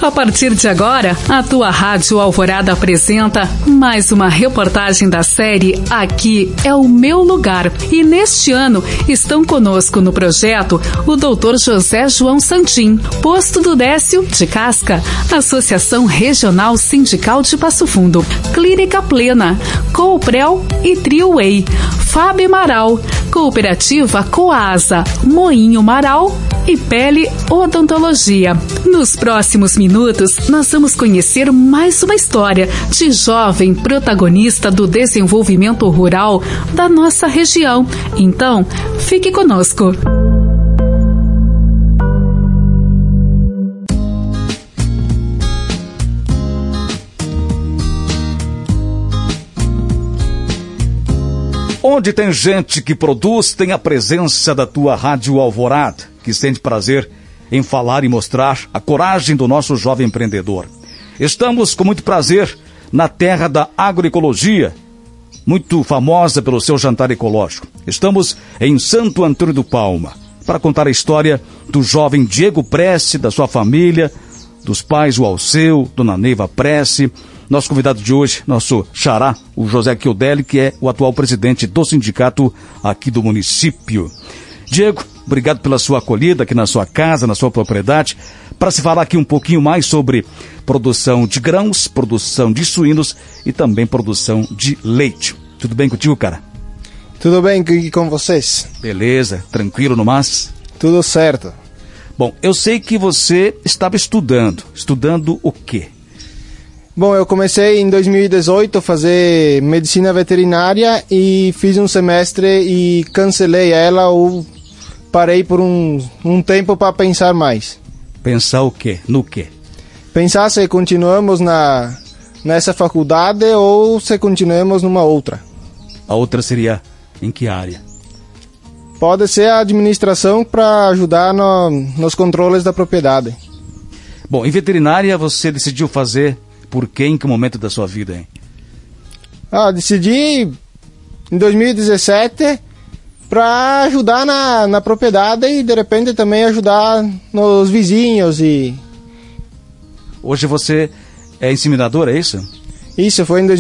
A partir de agora, a tua Rádio Alvorada apresenta mais uma reportagem da série Aqui é o Meu Lugar. E neste ano estão conosco no projeto o Dr. José João Santim, Posto do Décio de Casca, Associação Regional Sindical de Passo Fundo, Clínica Plena, Cooprel e Triway, Fábio Maral, Cooperativa Coasa, Moinho Maral e Pele Odontologia. Nos próximos minutos, nós vamos conhecer mais uma história de jovem protagonista do desenvolvimento rural da nossa região. Então, fique conosco. Onde tem gente que produz, tem a presença da tua Rádio Alvorada, que sente prazer em falar e mostrar a coragem do nosso jovem empreendedor. Estamos com muito prazer na terra da agroecologia, muito famosa pelo seu jantar ecológico. Estamos em Santo Antônio do Palma, para contar a história do jovem Diego Prece, da sua família, dos pais, o Alceu, Dona Neiva Prece. Nosso convidado de hoje, nosso xará, o José Chiodelli, que é o atual presidente do sindicato aqui do município. Diego, obrigado pela sua acolhida aqui na sua casa, na sua propriedade, para se falar aqui um pouquinho mais sobre produção de grãos, produção de suínos e também produção de leite. Tudo bem contigo, cara? Tudo bem e com vocês? Beleza, tranquilo no mas? Tudo certo. Bom, eu sei que você estava estudando o quê? Bom, eu comecei em 2018 a fazer medicina veterinária e fiz um semestre e cancelei ela ou parei por um tempo para pensar mais. Pensar o quê? No quê? Pensar se continuamos nessa faculdade ou se continuamos numa outra. A outra seria em que área? Pode ser a administração para ajudar nos controles da propriedade. Bom, em veterinária você decidiu fazer por quê? Em que momento da sua vida, hein? Decidi em 2017 para ajudar na propriedade e de repente também ajudar nos vizinhos e... Hoje você é inseminador, é isso? Isso, foi em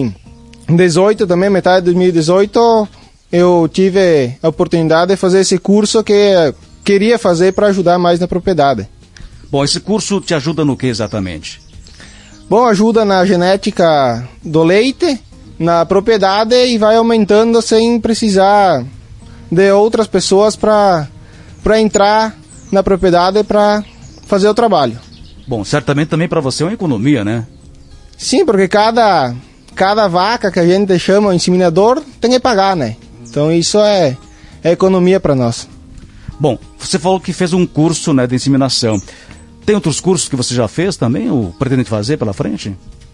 2018 também, metade de 2018, eu tive a oportunidade de fazer esse curso que eu queria fazer para ajudar mais na propriedade. Bom, esse curso te ajuda no que exatamente? Bom, ajuda na genética do leite, na propriedade e vai aumentando sem precisar de outras pessoas para entrar na propriedade para fazer o trabalho. Bom, certamente também para você é uma economia, né? Sim, porque cada vaca que a gente chama inseminador tem que pagar, né? Então isso é economia para nós. Bom, você falou que fez um curso, né, de inseminação. Tem outros cursos que você já fez também ou pretende fazer pela frente?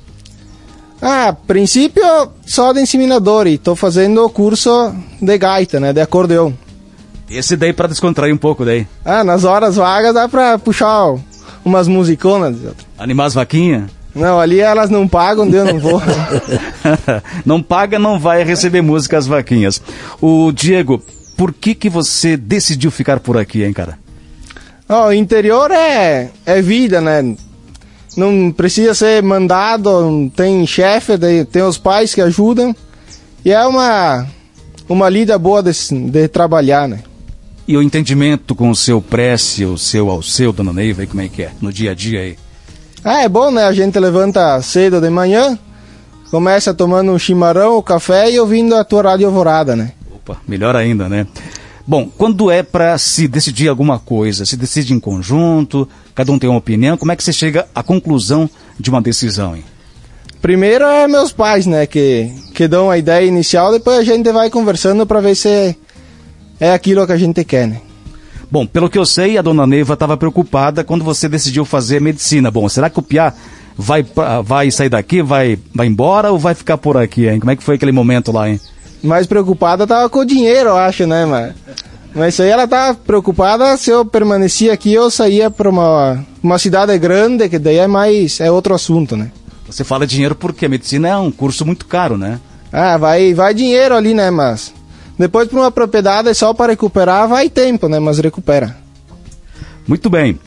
A princípio só de inseminador e estou fazendo o curso de gaita, né, de acordeão. Esse daí para descontrair um pouco daí? Nas horas vagas dá para puxar umas musiconas. Animar as vaquinhas? Não, ali elas não pagam, eu não vou. Não paga, não vai receber música as vaquinhas. O Diego, por que você decidiu ficar por aqui, hein, cara? O interior é vida, né? Não precisa ser mandado, não tem chefe, tem os pais que ajudam. E é uma lida boa de trabalhar, né? E o entendimento com o seu Prece, o seu Alceu, Dona Neiva, aí como é que é? No dia a dia aí? É bom, né? A gente levanta cedo de manhã, começa tomando um chimarrão, um café e ouvindo a tua Rádio Alvorada, né? Opa, melhor ainda, né? Bom, quando é para se decidir alguma coisa, se decide em conjunto, cada um tem uma opinião, como é que você chega à conclusão de uma decisão, hein? Primeiro é meus pais, né, que dão a ideia inicial, depois a gente vai conversando para ver se é aquilo que a gente quer, né? Bom, pelo que eu sei, a Dona Neiva estava preocupada quando você decidiu fazer medicina. Bom, será que o Piá vai sair daqui, vai embora ou vai ficar por aqui, hein? Como é que foi aquele momento lá, hein? Mais preocupada tava com o dinheiro, eu acho, né, mas isso aí ela tava preocupada se eu permanecia aqui eu saía para uma cidade grande, que daí é outro assunto, né? Você fala dinheiro porque a medicina é um curso muito caro, né? Vai dinheiro ali, né, mas depois para uma propriedade só para recuperar vai tempo, né, mas recupera. Muito bem.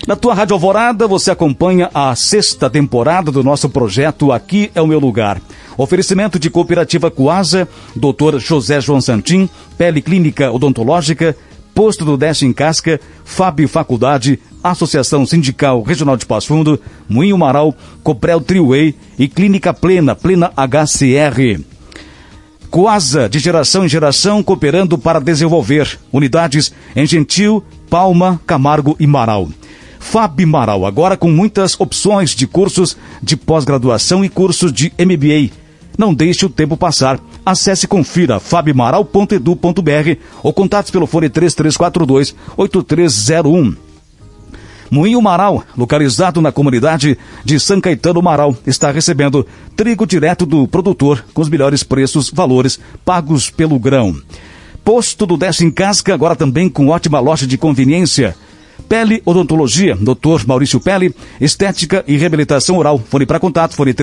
Na tua Rádio Alvorada, você acompanha a 6ª temporada do nosso projeto Aqui é o Meu Lugar. Oferecimento de Cooperativa Coasa, Dr. José João Santim, Pele Clínica Odontológica, Posto do Deste em Casca, FAB Faculdade, Associação Sindical Regional de Passo Fundo, Moinho Marau, Coprel Triway e Clínica Plena HCR. Coasa, de geração em geração, cooperando para desenvolver unidades em Gentil, Palma, Camargo e Marau. FAB Marau, agora com muitas opções de cursos de pós-graduação e cursos de MBA. Não deixe o tempo passar. Acesse e confira fabmaral.edu.br ou contatos pelo fone 3342-8301. Moinho Marau, localizado na comunidade de São Caetano Marau, está recebendo trigo direto do produtor com os melhores preços, valores pagos pelo grão. Posto do Deste em Casca, agora também com ótima loja de conveniência. Pele Odontologia, Dr. Maurício Pele, Estética e Reabilitação Oral. Fone para contato, fone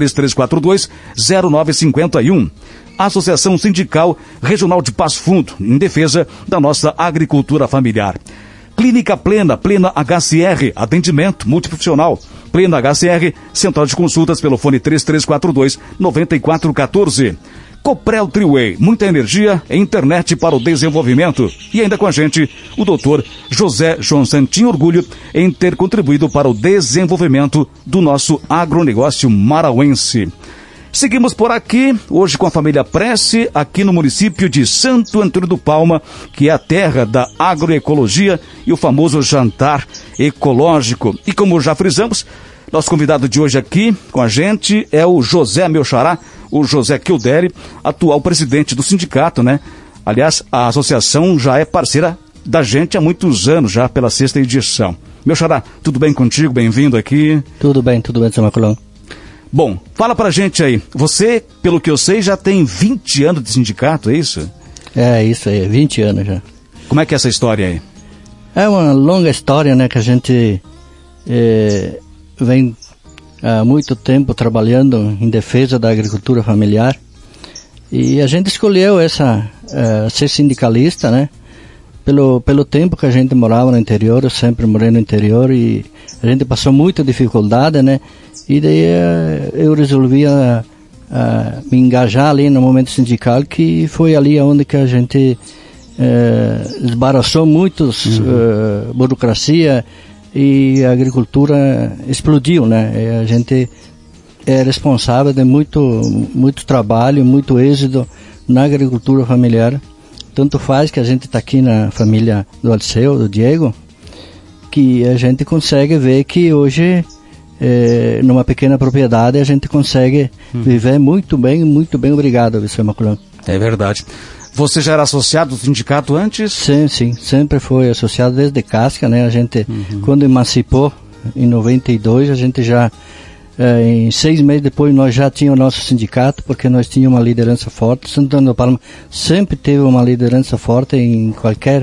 3342-0951. Associação Sindical Regional de Passo Fundo, em defesa da nossa agricultura familiar. Clínica Plena HCR, atendimento multiprofissional. Plena HCR, Central de Consultas pelo fone 3342-9414. Coprel Triway, muita energia e internet para o desenvolvimento. E ainda com a gente, o Dr. José João Santim, orgulho em ter contribuído para o desenvolvimento do nosso agronegócio marauense. Seguimos por aqui, hoje com a família Prece, aqui no município de Santo Antônio do Palma, que é a terra da agroecologia e o famoso jantar ecológico. E como já frisamos, nosso convidado de hoje aqui com a gente é o José meu xará, o José Kildere, atual presidente do sindicato, né? Aliás, a associação já é parceira da gente há muitos anos, já pela 6ª edição. Meu xará, tudo bem contigo? Bem-vindo aqui. Tudo bem, seu Maculão. Bom, fala pra gente aí, você, pelo que eu sei, já tem 20 anos de sindicato, é isso? É, isso aí, 20 anos já. Como é que é essa história aí? É uma longa história, né, que a gente vem há muito tempo trabalhando em defesa da agricultura familiar e a gente escolheu ser sindicalista, né, pelo tempo que a gente morava no interior. Eu sempre morei no interior e a gente passou muita dificuldade, né, e daí eu resolvi me engajar ali no momento sindical, que foi ali onde que a gente desbaraçou muitos burocracia e a agricultura explodiu, né? A gente é responsável de muito trabalho, muito êxito na agricultura familiar. Tanto faz que a gente está aqui na família do Alceu, do Diego, que a gente consegue ver que hoje, numa pequena propriedade, a gente consegue viver muito bem, obrigado, Vicente Maculão. É verdade. Você já era associado do sindicato antes? Sim, sempre foi associado desde casca, né? A gente, quando emancipou, em 92, a gente já, em 6 meses depois, nós já tínhamos o nosso sindicato, porque nós tínhamos uma liderança forte. Santo Antônio do Palma sempre teve uma liderança forte em qualquer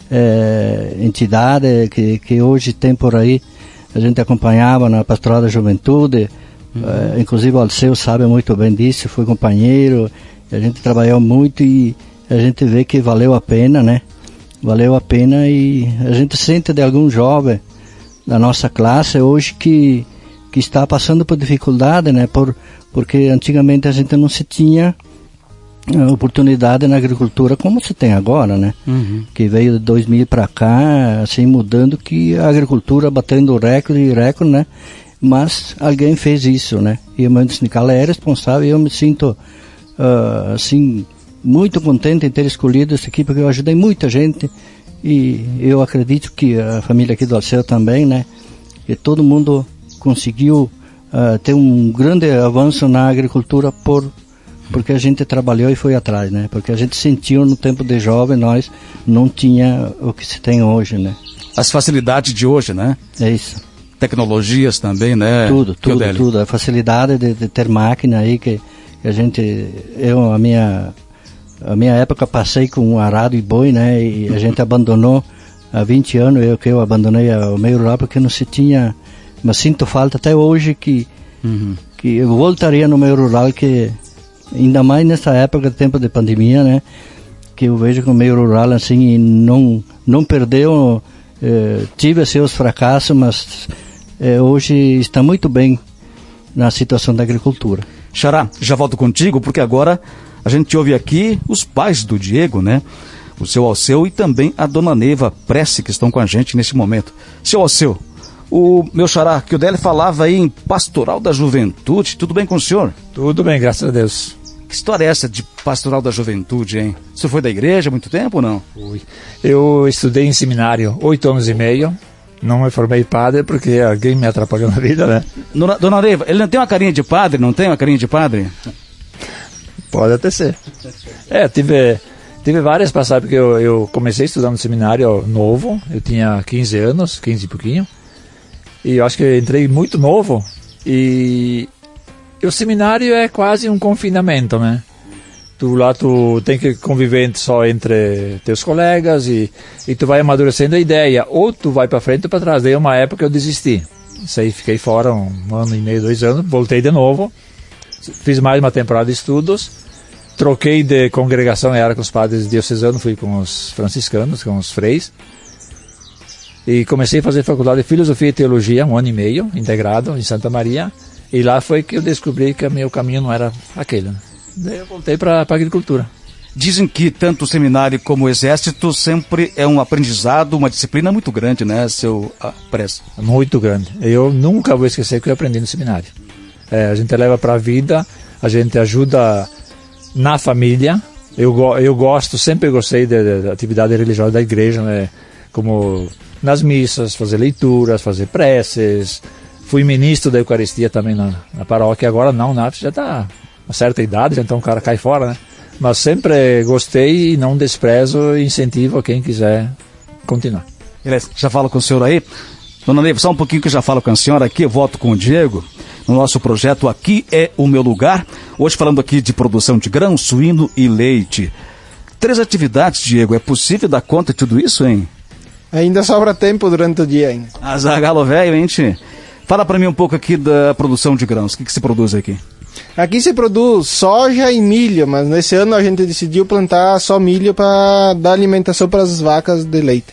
entidade que hoje tem por aí. A gente acompanhava na Pastoral da Juventude, inclusive o Alceu sabe muito bem disso, foi companheiro, a gente trabalhou muito e a gente vê que valeu a pena, né? Valeu a pena, e a gente sente de algum jovem da nossa classe hoje que está passando por dificuldade, né? Porque antigamente a gente não se tinha oportunidade na agricultura como se tem agora, né? Que veio de 2000 para cá, assim, mudando, que a agricultura batendo recorde, né? Mas alguém fez isso, né? E o meu sindical é responsável, e eu me sinto, assim, muito contente em ter escolhido essa equipe, porque eu ajudei muita gente, e eu acredito que a família aqui do Alceu também, né? Que todo mundo conseguiu ter um grande avanço na agricultura porque a gente trabalhou e foi atrás, né? Porque a gente sentiu no tempo de jovem, nós não tinha o que se tem hoje, né? As facilidades de hoje, né? É isso. Tecnologias também, né? Tudo. A facilidade de ter máquina aí que a gente... A minha época passei com arado e boi, né? E a gente abandonou há 20 anos, eu abandonei o meio rural porque não se tinha... Mas sinto falta até hoje que eu voltaria no meio rural, que ainda mais nessa época, tempo de pandemia, né? Que eu vejo que o meio rural, assim, não perdeu tive seus fracassos, mas hoje está muito bem na situação da agricultura. Xará, já volto contigo, porque agora a gente ouve aqui os pais do Diego, né? O seu Alceu e também a dona Neiva Prece, que estão com a gente nesse momento. Seu Alceu, o meu xará, que o Délio falava aí em Pastoral da Juventude, tudo bem com o senhor? Tudo bem, graças a Deus. Que história é essa de Pastoral da Juventude, hein? O senhor foi da igreja há muito tempo ou não? Fui. Eu estudei em seminário 8 anos e meio, não me formei padre porque alguém me atrapalhou na vida, né? Dona Neiva, ele não tem uma carinha de padre, não tem uma carinha de padre? Pode até ser. Tive várias passagens, porque eu comecei a estudar no seminário novo, eu tinha 15 anos, 15 e pouquinho, e eu acho que eu entrei muito novo, e o seminário é quase um confinamento, né? Tu tem que conviver só entre teus colegas, e tu vai amadurecendo a ideia, ou tu vai para frente ou para trás. Daí uma época eu desisti, isso aí fiquei fora 1 ano e meio, 2 anos, voltei de novo, fiz mais uma temporada de estudos, troquei de congregação, era com os padres diocesanos, fui com os franciscanos, com os freis, e comecei a fazer faculdade de Filosofia e Teologia, 1 ano e meio, integrado, em Santa Maria, e lá foi que eu descobri que o meu caminho não era aquele. Daí eu voltei para a agricultura. Dizem que tanto o seminário como o exército sempre é um aprendizado, uma disciplina muito grande, né, seu Prece? Muito grande. Eu nunca vou esquecer o que eu aprendi no seminário. A gente leva para a vida, a gente ajuda na família. Eu gosto, sempre gostei da atividade religiosa da igreja, né? Como nas missas, fazer leituras, fazer preces. Fui ministro da Eucaristia também na paróquia, agora não, já está uma certa idade, então o cara cai fora, né? Mas sempre gostei e não desprezo e incentivo a quem quiser continuar. Beleza, já falo com o senhor aí. Dona Neiva, só um pouquinho que eu já falo com a senhora aqui, eu volto com o Diego, no nosso projeto Aqui é o Meu Lugar. Hoje falando aqui de produção de grão, suíno e leite. 3 atividades, Diego, é possível dar conta de tudo isso, hein? Ainda sobra tempo durante o dia ainda. Azagalo velho, hein, tchê? Fala para mim um pouco aqui da produção de grãos. O que se produz aqui? Aqui se produz soja e milho, mas nesse ano a gente decidiu plantar só milho para dar alimentação para as vacas de leite.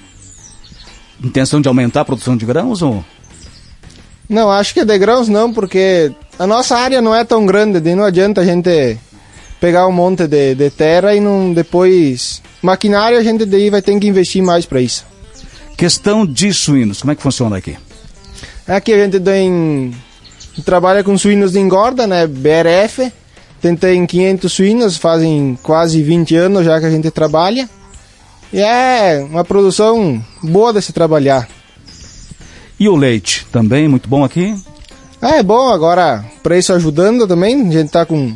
Intenção de aumentar a produção de grãos ou? Não, acho que de grãos não, porque a nossa área não é tão grande, daí não adianta a gente pegar um monte de terra e não depois... Maquinário a gente daí vai ter que investir mais para isso. Questão de suínos, como é que funciona aqui? Aqui a gente trabalha com suínos de engorda, né, BRF. Tem 500 suínos, fazem quase 20 anos já que a gente trabalha. E é uma produção boa de se trabalhar. E o leite, também muito bom aqui? É bom, agora preço ajudando também. A gente está com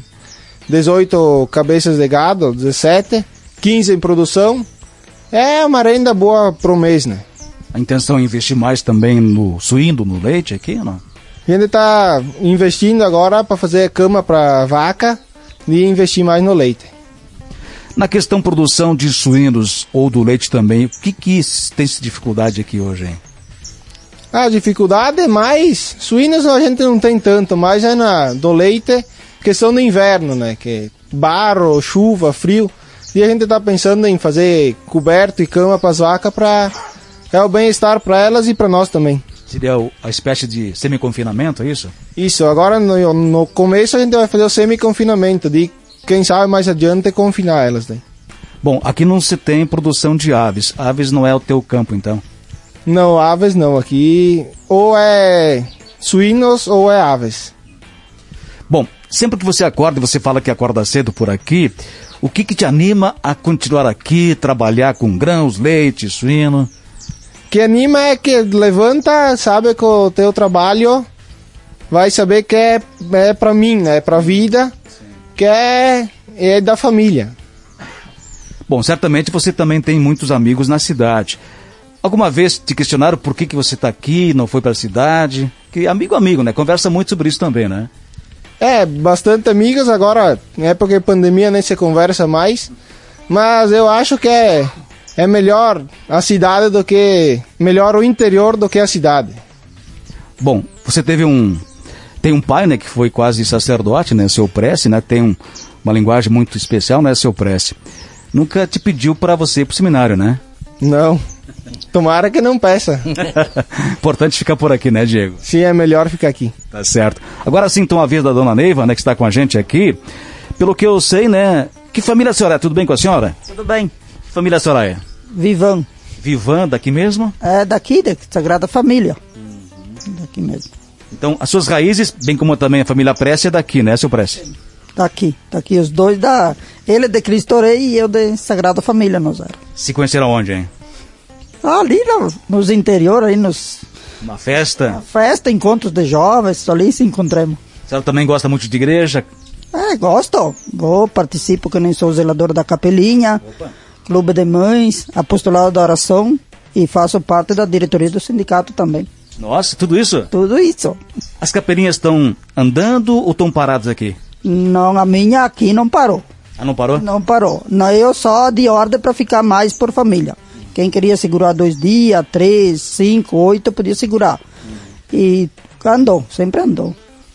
18 cabeças de gado, 17, 15 em produção. É uma renda boa pro mês, né? A intenção é investir mais também no suíno, no leite aqui ou não? A gente está investindo agora para fazer cama para vaca e investir mais no leite. Na questão produção de suínos ou do leite também, o que tem essa dificuldade aqui hoje, hein? A dificuldade é mais... Suínos a gente não tem tanto, mas é do leite, questão do inverno, né? Que barro, chuva, frio. E a gente está pensando em fazer coberto e cama para as vacas para o bem-estar para elas e para nós também. Seria a espécie de semi-confinamento, é isso? Isso, agora no começo a gente vai fazer o semi-confinamento, de quem sabe mais adiante confinar elas daí. Bom, aqui não se tem produção de aves. Aves não é o teu campo, então? Não, aves não. Aqui ou é suínos ou é aves. Bom, sempre que você acorda e você fala que acorda cedo por aqui, o que te anima a continuar aqui, trabalhar com grãos, leite, suíno? O que anima é que levanta, sabe que o teu trabalho vai saber que é para mim, né? É para a vida, que é da família. Bom, certamente você também tem muitos amigos na cidade. Alguma vez te questionaram por que você está aqui, não foi para a cidade? Que amigo, né? Conversa muito sobre isso também, né? É, bastante amigos. Agora, na época de pandemia, nem se conversa mais. Mas eu acho que é melhor a cidade do que... Melhor o interior do que a cidade. Bom, você tem um pai, né, que foi quase sacerdote, né, seu Prece, né? Tem uma linguagem muito especial, né, seu Prece? Nunca te pediu para você ir pro seminário, né? Não. Tomara que não peça. Importante ficar por aqui, né, Diego? Sim, é melhor ficar aqui. Tá certo. Agora sim, então, a vez da dona Neiva, né, que está com a gente aqui. Pelo que eu sei, né, que família a senhora é? Tudo bem com a senhora? Tudo bem. Que família a senhora é? Vivan. Vivan, daqui mesmo? É daqui, da Sagrada Família. Daqui mesmo. Então, as suas raízes, bem como também a família Prece, é daqui, né, seu Prece? Daqui os dois ele é de Cristo Rei e eu de Sagrada Família, nós era. Se conheceram onde, hein? Ali nos interior, aí Uma festa? festa, encontros de jovens, ali se encontramos. A senhora também gosta muito de igreja? Gosto. Participo que nem sou zelador da capelinha, clube de mães, apostolado da oração e faço parte da diretoria do sindicato também. Nossa, tudo isso? Tudo isso. As capelinhas estão andando ou estão paradas aqui? Não, a minha aqui não parou. Ah, não parou? Não parou. Não, eu só de ordem para ficar mais por família. Quem queria segurar 2 dias, 3, 5, 8, podia segurar. E andou, sempre andou.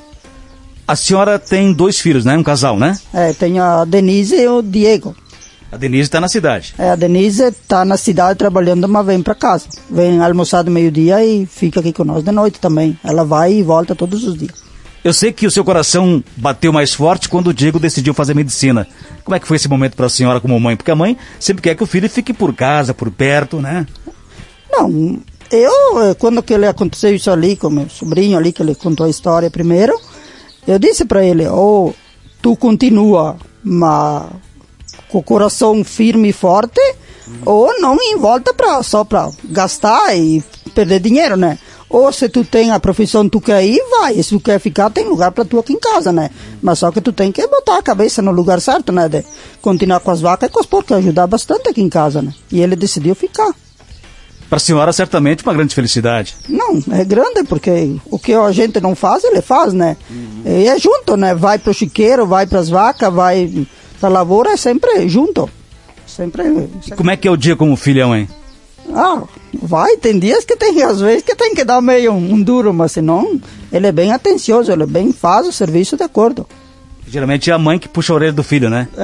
A senhora tem 2 filhos, né? Um casal, né? Tenho a Denise e o Diego. A Denise está na cidade. A Denise está na cidade trabalhando, mas vem para casa. Vem almoçar do meio-dia e fica aqui com nós de noite também. Ela vai e volta todos os dias. Eu sei que o seu coração bateu mais forte quando o Diego decidiu fazer medicina. Como é que foi esse momento para a senhora como mãe? Porque a mãe sempre quer que o filho fique por casa, por perto, né? Não, quando que ele aconteceu isso ali, com meu sobrinho ali, que ele contou a história primeiro, eu disse para ele, tu continua com o coração firme e forte, ou não em volta só para gastar e perder dinheiro, né? Ou se tu tem a profissão, tu quer ir, vai. E se tu quer ficar, tem lugar para tu aqui em casa, né? Mas só que tu tem que botar a cabeça no lugar certo, né? De continuar com as vacas e com os porcos, ajudar bastante aqui em casa, né? E ele decidiu ficar. Para a senhora, certamente, uma grande felicidade. Não, é grande, porque o que a gente não faz, ele faz, né? E é junto, né? Vai pro chiqueiro, vai pras vacas, vai pra lavoura, é sempre junto. Sempre. E como é que é o dia como filhão, hein? Vai, tem dias que tem, às vezes que tem que dar meio um duro, mas senão ele é bem atencioso, ele faz o serviço de acordo. Geralmente é a mãe que puxa a orelha do filho, né?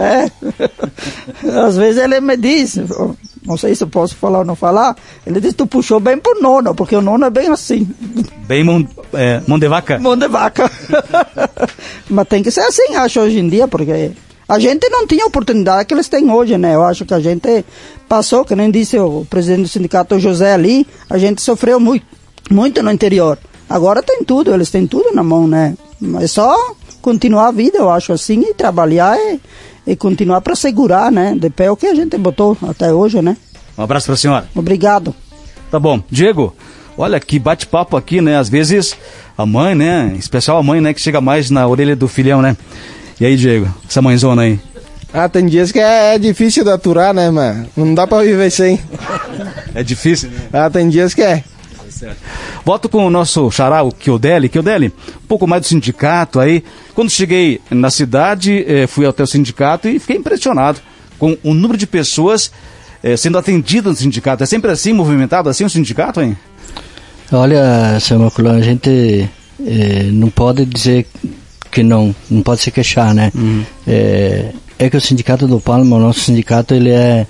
Às vezes ele me diz, não sei se eu posso falar ou não falar, ele diz, tu puxou bem pro nono, porque o nono é bem assim. Bem mão de vaca? Mão de vaca. Mas tem que ser assim, acho, hoje em dia, porque a gente não tinha a oportunidade que eles têm hoje, né? Eu acho que a gente passou, que nem disse o presidente do sindicato, José, ali, a gente sofreu muito no interior. Agora tem tudo, eles têm tudo na mão, né? Mas é só continuar a vida, eu acho assim, e trabalhar e continuar para segurar, né? De pé o que a gente botou até hoje, né? Um abraço para a senhora. Obrigado. Tá bom. Diego, olha que bate-papo aqui, né? Às vezes a mãe, né? Em especial a mãe, né? Que chega mais na orelha do filhão, né? E aí, Diego, essa mãezona aí? Tem dias que é difícil de aturar, né, mano? Não dá pra viver sem. É difícil, né? Tem dias que é. Volto com o nosso xará, o Chiudelli. Chiudelli, um pouco mais do sindicato aí. Quando cheguei na cidade, fui até o sindicato e fiquei impressionado com o número de pessoas sendo atendidas no sindicato. É sempre assim, movimentado assim o sindicato, hein? Olha, seu Maculão, a gente não pode dizer que não pode se queixar, né? É que o Sindicato do Palma, o nosso sindicato, ele é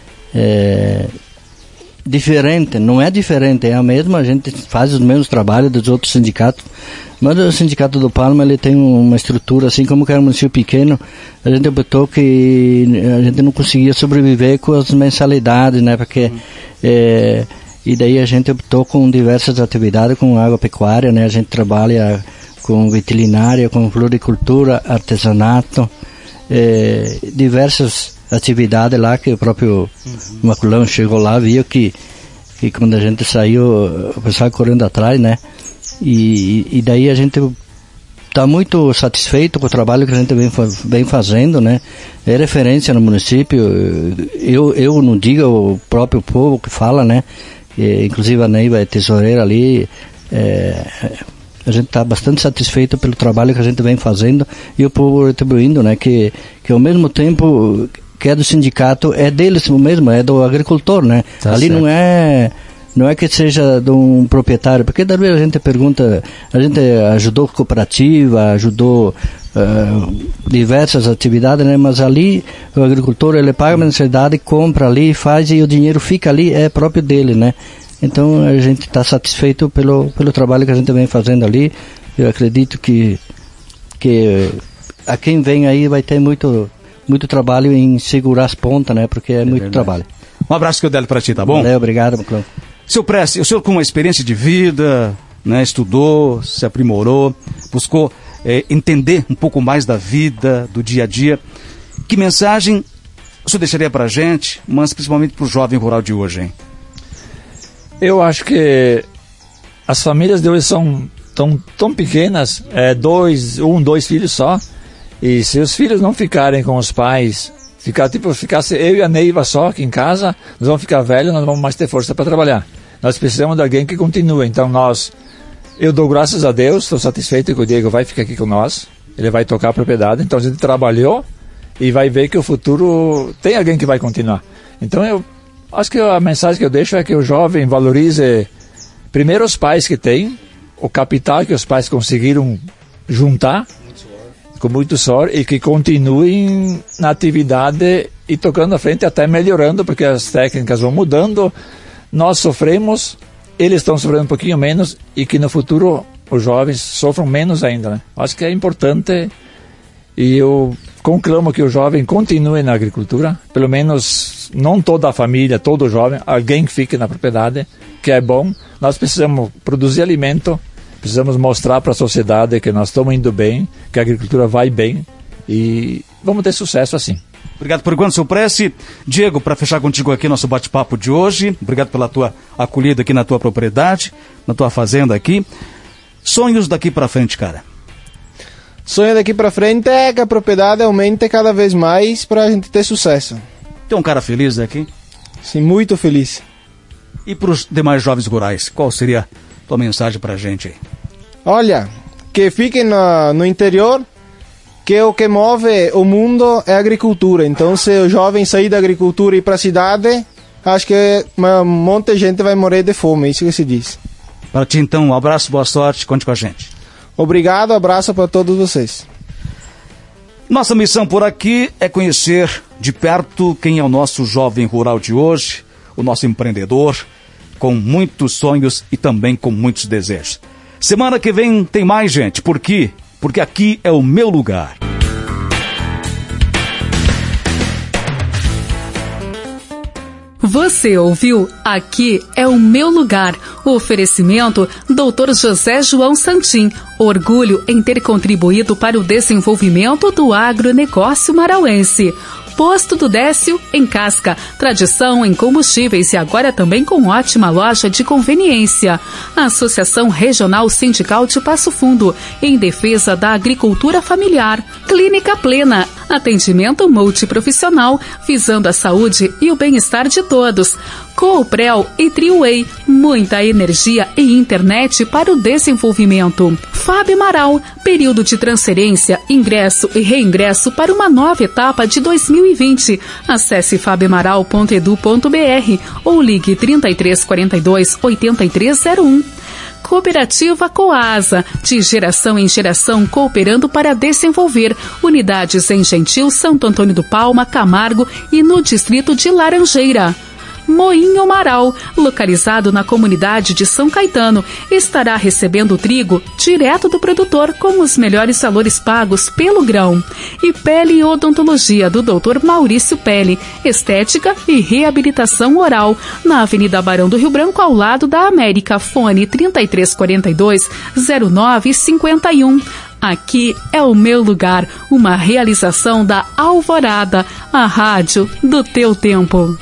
diferente, não é diferente, é a mesma, a gente faz os mesmos trabalhos dos outros sindicatos, mas o Sindicato do Palma, ele tem uma estrutura, assim como que era um município pequeno, a gente optou que a gente não conseguia sobreviver com as mensalidades, né? Porque e daí a gente optou com diversas atividades, com agropecuária, né? A gente trabalha com veterinária, com floricultura, artesanato, diversas atividades lá que o próprio Maculão chegou lá, viu que quando a gente saiu, o pessoal correndo atrás, né? E daí a gente está muito satisfeito com o trabalho que a gente vem fazendo, né? É referência no município, eu não digo, o próprio povo que fala, né? Inclusive a Neiva é tesoureira ali, a gente está bastante satisfeito pelo trabalho que a gente vem fazendo e o povo retribuindo, né? Que ao mesmo tempo que é do sindicato, é deles mesmo, é do agricultor, né? Tá ali certo. Não é que seja de um proprietário, porque daí a gente pergunta, a gente ajudou cooperativa, ajudou diversas atividades, né? Mas ali o agricultor, ele paga a mensalidade, compra ali, faz e o dinheiro fica ali, é próprio dele, né? Então a gente está satisfeito pelo trabalho que a gente vem fazendo ali. Eu acredito que a quem vem aí vai ter muito trabalho em segurar as pontas, né? Porque é muito trabalho. Um abraço que eu dei para ti, tá bom? Valeu, obrigado, Maclão. Seu Prestes, o senhor com uma experiência de vida, né, estudou, se aprimorou, buscou entender um pouco mais da vida, do dia a dia. Que mensagem o senhor deixaria para a gente, mas principalmente para o jovem rural de hoje, hein? Eu acho que as famílias de hoje são tão pequenas, dois filhos só, e se os filhos não ficarem com os pais, ficasse eu e a Neiva só aqui em casa, nós vamos ficar velhos, nós não vamos mais ter força para trabalhar. Nós precisamos de alguém que continue. Então eu dou graças a Deus, estou satisfeito que o Diego vai ficar aqui com nós, ele vai tocar a propriedade, então a gente trabalhou e vai ver que o futuro tem alguém que vai continuar. Então eu acho que a mensagem que eu deixo é que o jovem valorize primeiro os pais que tem, o capital que os pais conseguiram juntar, com muito suor, e que continuem na atividade e tocando à frente, até melhorando, porque as técnicas vão mudando, nós sofremos, eles estão sofrendo um pouquinho menos, e que no futuro os jovens sofram menos ainda, né? Acho que é importante, e eu conclamo que o jovem continue na agricultura, pelo menos não toda a família, todo jovem, alguém que fique na propriedade, que é bom. Nós precisamos produzir alimento, precisamos mostrar para a sociedade que nós estamos indo bem, que a agricultura vai bem, e vamos ter sucesso assim. Obrigado por enquanto, seu Prece. Diego, para fechar contigo aqui nosso bate-papo de hoje, obrigado pela tua acolhida aqui na tua propriedade, na tua fazenda aqui. Sonhos daqui para frente, cara? Sonho daqui para frente é que a propriedade aumente cada vez mais para a gente ter sucesso. Tem um cara feliz aqui? Sim, muito feliz. E para os demais jovens rurais, qual seria a tua mensagem para a gente aí? Olha, que fiquem no interior, que o que move o mundo é a agricultura. Então, se o jovem sair da agricultura e ir para a cidade, acho que um monte de gente vai morrer de fome, isso que se diz. Para ti, então, um abraço, boa sorte, conte com a gente. Obrigado, abraço para todos vocês. Nossa missão por aqui é conhecer de perto quem é o nosso jovem rural de hoje, o nosso empreendedor, com muitos sonhos e também com muitos desejos. Semana que vem tem mais, gente. Por quê? Porque aqui é o meu lugar. Você ouviu? Aqui é o meu lugar. O oferecimento Dr. José João Santim. Orgulho em ter contribuído para o desenvolvimento do agronegócio marauense. Posto do Décio, em Casca. Tradição em combustíveis e agora também com ótima loja de conveniência. Associação Regional Sindical de Passo Fundo, em defesa da agricultura familiar. Clínica Plena. Atendimento multiprofissional, visando a saúde e o bem-estar de todos. Cooprel e Triway. Muita energia e internet para o desenvolvimento. Fábio Amaral. Período de transferência, ingresso e reingresso para uma nova etapa de 2020. Acesse fabioamaral.edu.br ou ligue 3342-8301. Cooperativa Coasa, de geração em geração, cooperando para desenvolver unidades em Gentil, Santo Antônio do Palma, Camargo e no distrito de Laranjeira. Moinho Amaral, localizado na comunidade de São Caetano, estará recebendo trigo direto do produtor com os melhores valores pagos pelo grão. E Pele e Odontologia do Dr. Maurício Pele, estética e reabilitação oral, na Avenida Barão do Rio Branco, ao lado da América. Fone 3342-0951. Aqui é o meu lugar, uma realização da Alvorada, a rádio do teu tempo.